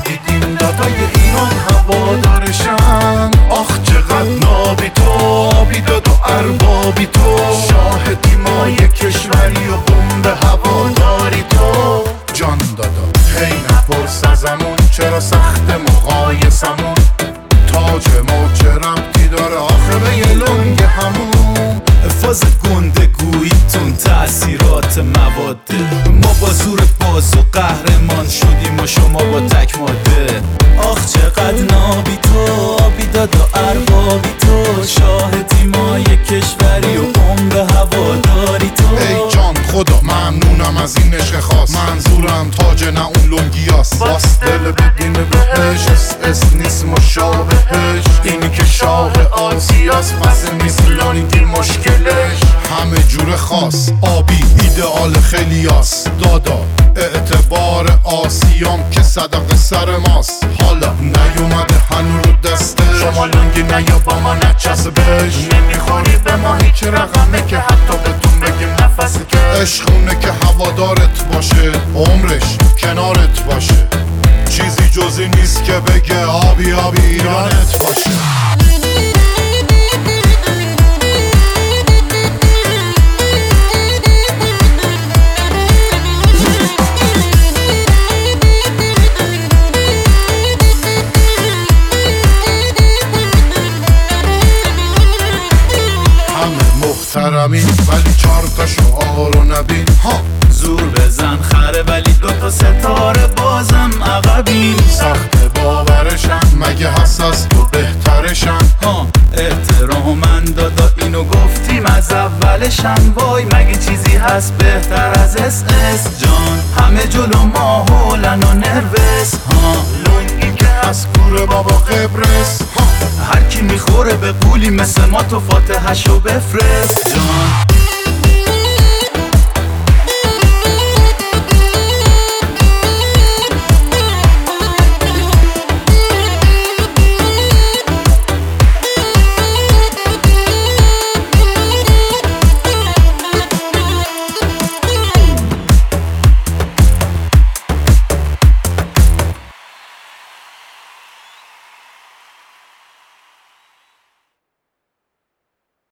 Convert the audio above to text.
دیدیم دادای ایران هوادارشن. آخ چقدر نابی تو، آبی داد و اربابی تو، شاهدی مای کشوری و بمب هواداری تو. جان دادا هی نپرس ازمون چرا سخت مقایسمون، تاج ما چه ربطی داره آخه به یه لنگ همون. فاز گنده گوییتون تأثیرات مواده، ما با زور باز و قهرمان شدیم و شما با تک ماده. آخ چقدر نابی تو، آبی داد و اربابی تو، شاهدی مای کشوری و بمب هواداری تو. ای جان خدا ممنونم از این عشق خاص، منظورم تاج نه اون لنگیاست. باس دل بدین بهش اس نیست مشابهش، اینی که شاه آسیاست پس نیست لنگی مشکلش. همه جور خاص آبی ایدئال خیلیاست، دادا اعتبار آسیام که صدق سر ماست. حالا نیومده هنو رو دسته، شما لنگی نیا با ما نچسبش. نمیخوری به ما هیچ رقمه که حتی بهتون بگیم نفس که عشقونه که هوادارت باشه، عمرش کنارت باشه، چیزی جزی نیست که بگه آبی آبی ایرانت باشه. محترمین ولی 4 تا شعار و نبین ها. زور بزن خره ولی 2 تا ستاره بازم عقبین. سخت باورشن مگه هست از تو بهترشن ها. احترامن دادا اینو گفتیم از اولشن، وای مگه چیزی هست بهتر از اس جان. همه جلو ما هولن و نروس ها. لنگی که از کوره بابا قبرس ها. هر کی میخوره به قولی مثل ما تو فاتحشو بفرست جان.